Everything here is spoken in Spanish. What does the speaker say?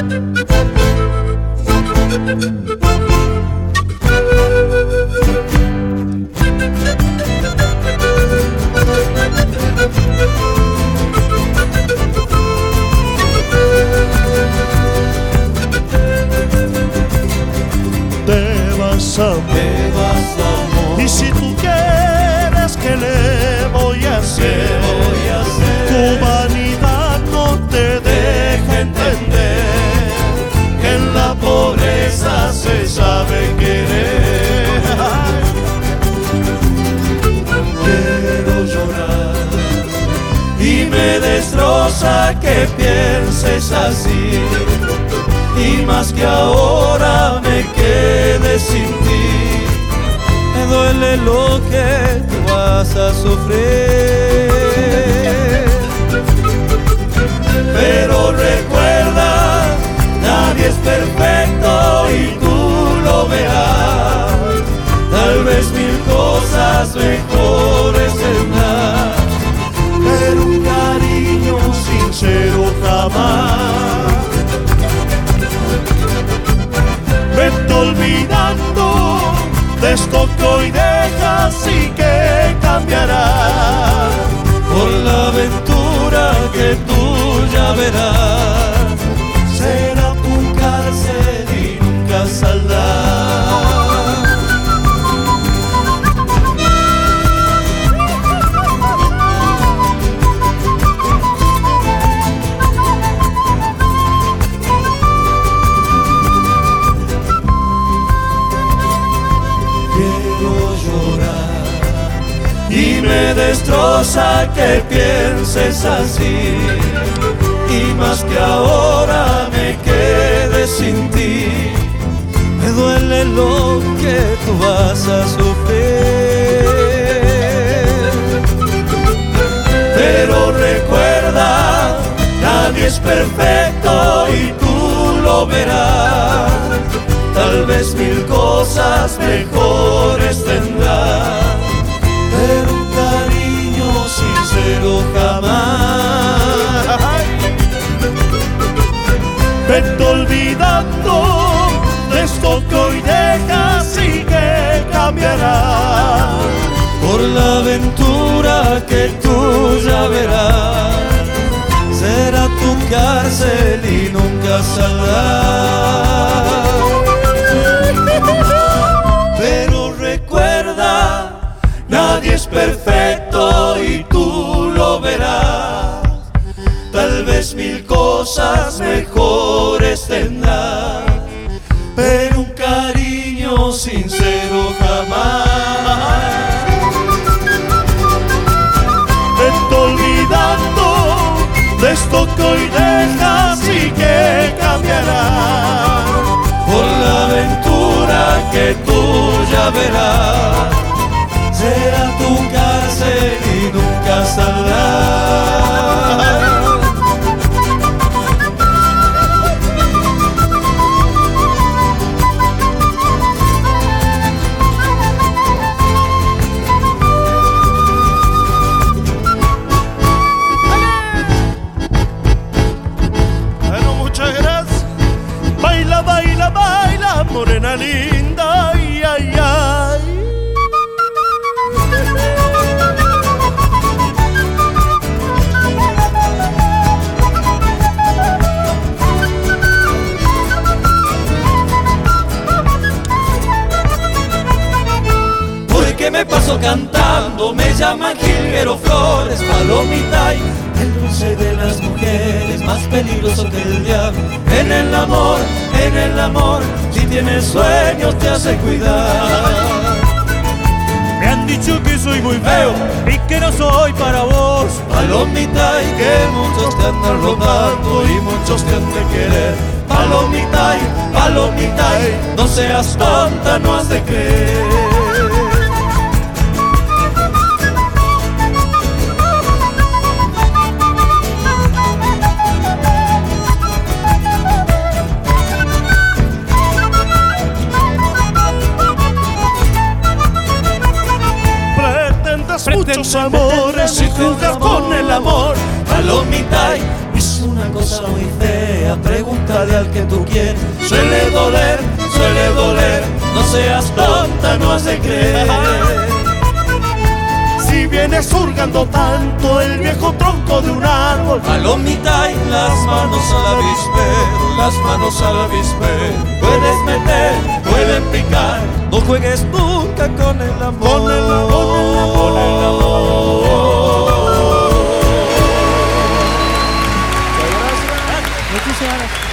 amor. Y si tú quieres, ¿qué le voy a hacer? Tu vanidad no te deja entender que en la pobreza se sabe querer. Quiero llorar y me destroza que pienses así, y más que ahora me quede sin ti. Me duele lo que tú vas a sufrir, pero recuerda, nadie es perfecto y tú lo verás. Tal vez mil cosas mejores tendrás, pero un cariño sincero jamás. Vete olvidando de esto que hoy dejas y que cambiará por la aventura que tú ya verás. Será tu cárcel y nunca saldrás. Me destroza que pienses así, y más que ahora me quede sin ti. Me duele lo que tú vas a sufrir, pero recuerda, nadie es perfecto y tú lo verás. Tal vez mil cosas mejores tendrás, pero un cariño sincero jamás. Vete olvidando de esto que hoy dejas y que cambiará por la aventura que tú ya verás. Será tu cárcel y nunca saldrás. Pero recuerda, nadie es perfecto y tú lo verás. Tal vez mil cosas mejores tendrás, pero un cariño sincero jamás. Vete olvidando de esto que hoy dejas y que cambiará por la aventura que tú ya verás. Será tu cárcel y nunca saldrás. Bueno, muchas gracias. Baila, baila, baila, morena linda, ay, ay, ay. Que me paso cantando, me llaman Jilguero Flores, palomita y el dulce de las mujeres, más peligroso que el diablo. En el amor, si tienes sueños te hace cuidar. Me han dicho que soy muy feo y que no soy para vos, palomita, y que muchos te andan rogando y muchos te han de querer. Palomita, no seas tonta, no has de creer. Muchos amores y jugas con el amor. Palomita es una una cosa muy fea, pregúntale al que tú quieres. Suele doler, no seas tonta, no has de creer. Si vienes hurgando tanto el viejo tronco de un árbol, palomita, y las manos al avispero, las manos al avispero. Puedes meter, pueden picar, no juegues nunca con el amor. Con el amor, con el amor. Muchísimas gracias.